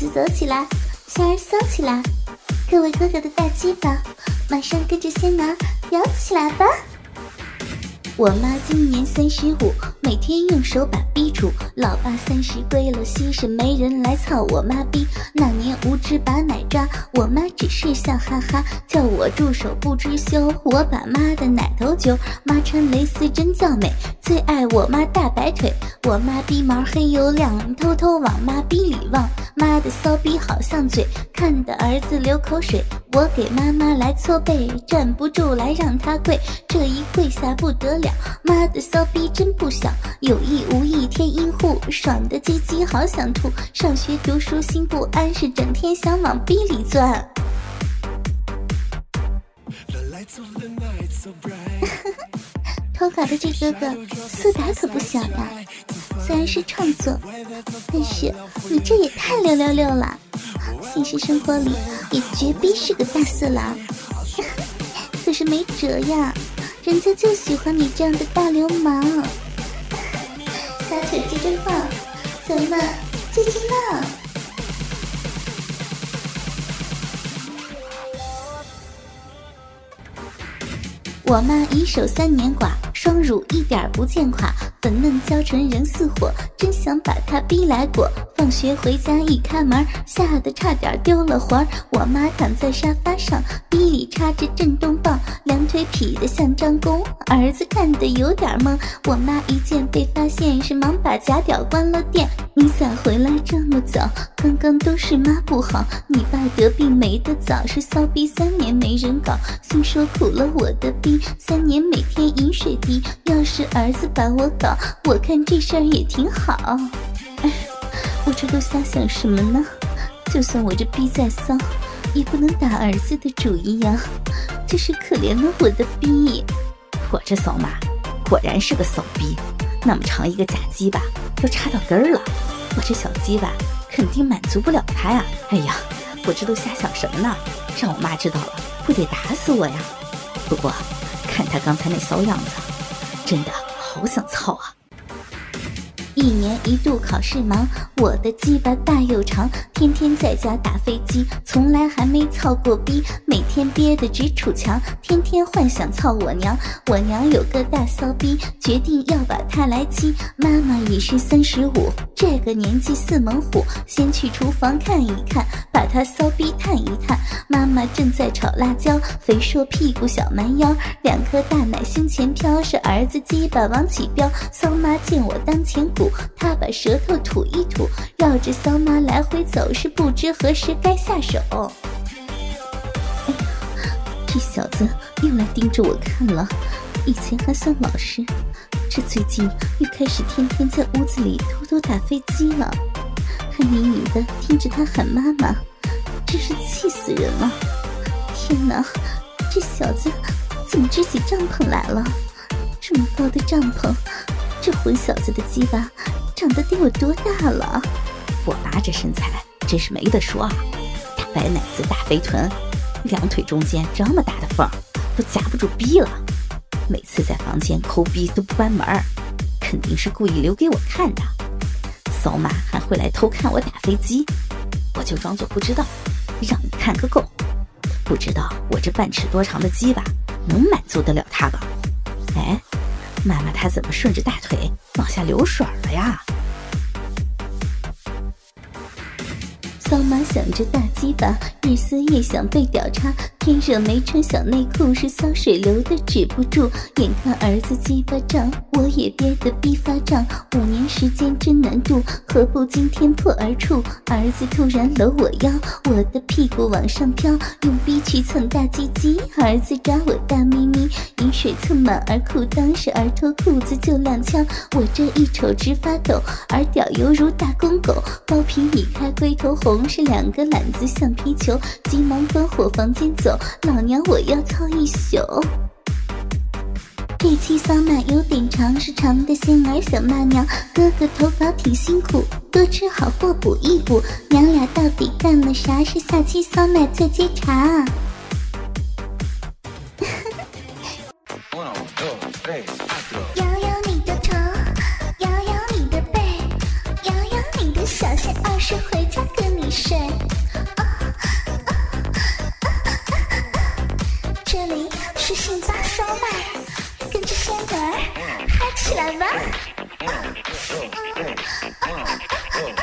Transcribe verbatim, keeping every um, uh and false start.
子走起来，小儿骚起来，各位哥哥的大鸡巴马上跟着仙儿摇起来吧。我妈今年三十五，每天用手把逼住。老爸三十归了西，是没人来操我妈逼。那年无知把奶抓，我妈只是笑哈哈，叫我住手不知羞。我把妈的奶头揪，妈穿蕾丝真叫美，最爱我妈大白腿。我妈逼毛黑又亮，偷偷往妈逼里望。妈的骚逼好像嘴，看得儿子流口水。我给妈妈来搓背，站不住来让她跪，这一跪下不得了，妈的骚逼真不小，有意无意添阴户，爽的鸡鸡好想吐。上学读书心不安，是整天想往逼里钻。投稿的这哥哥素打可不小呀，虽然是创作，但是你这也太六六六了，现实生活里也绝逼是个大色狼。可是没辙呀，人家就喜欢你这样的大流氓。小腿接着放，咱们接着浪。我妈一手三年寡，双乳一点不见垮，粉嫩娇唇仍似火，真想把她逼来裹。放学回家一开门，吓得差点丢了魂儿。我妈躺在沙发上，逼里插着震动棒，两腿劈得像张弓，儿子看得有点懵。我妈一见被发现，是忙把假屌关了电。你咋回来这么早？刚刚都是妈不好，你爸得病没得早，是骚逼三年没人搞，心说苦了我的逼，三年每天饮水滴。要是儿子把我搞，我看这事儿也挺好。哎，我这都瞎想什么呢？就算我这逼再骚，也不能打儿子的主意呀，真是可怜了我的逼。 我这骚妈果然是个骚逼，那么长一个假鸡巴都插到根儿了，我这小鸡巴肯定满足不了他呀。哎呀，我这都瞎想什么呢？让我妈知道了不得打死我呀。不过看他刚才那骚样子，真的好想操啊。 一年一度考试忙，我的鸡巴大又长，天天在家打飞机，从来还没操过逼，每天憋得直杵墙，天天幻想操我娘。我娘有个大骚逼，决定要把她来激。妈妈也是三十五，这个年纪似猛虎，先去厨房看一看，把她骚逼探一探。妈妈正在炒辣椒，肥硕屁股小蛮腰，两颗大奶胸前飘，是儿子鸡巴往起飙。骚妈见我当前鼓，他把舌头吐一吐，绕着骚妈来回走，是不知何时该下手。哎呀，这小子又来盯着我看了，以前还算老实，这最近又开始天天在屋子里偷偷打飞机了，还隐隐的听着他喊妈妈，真是气死人了。天哪，这小子怎么支起帐篷来了？这么高的帐篷，这混小子的鸡巴长得得有多大了？ 我妈这身材真是没得说啊，大白奶子大肥臀，两腿中间这么大的缝都夹不住逼了。每次在房间抠逼都不关门，肯定是故意留给我看的。骚妈还会来偷看我打飞机，我就装作不知道，让你看个够。不知道我这半尺多长的鸡巴能满足得了他吧？哎，妈妈她怎么顺着大腿往下流水了呀？ 骚妈想着大鸡巴，日思夜想被屌插，天热没穿小内裤，是骚水流的止不住。眼看儿子鸡巴胀，我也憋得逼发胀。五年时间真难度，何不今天破而出？儿子突然搂我腰，我的屁股往上飘，用逼去蹭大鸡鸡。儿子抓我大咪咪，饮水蹭满儿裤裆，是儿脱裤子就踉跄。我这一瞅直发抖，儿屌犹如大公狗，包皮已开龟头红，是两个篮子像皮球，急忙关火房间走，老娘我要操一宿。这期骚马有点长，是长的仙儿小骂娘，哥哥投稿挺辛苦，多吃好货补一补，娘俩到底干了啥？是下期骚马再接茬。摇摇你的头，摇摇你的背，摇摇你的小线，二是回家跟你睡。 是性大骚嘛，跟着仙女儿嗨起来吧！嗯嗯嗯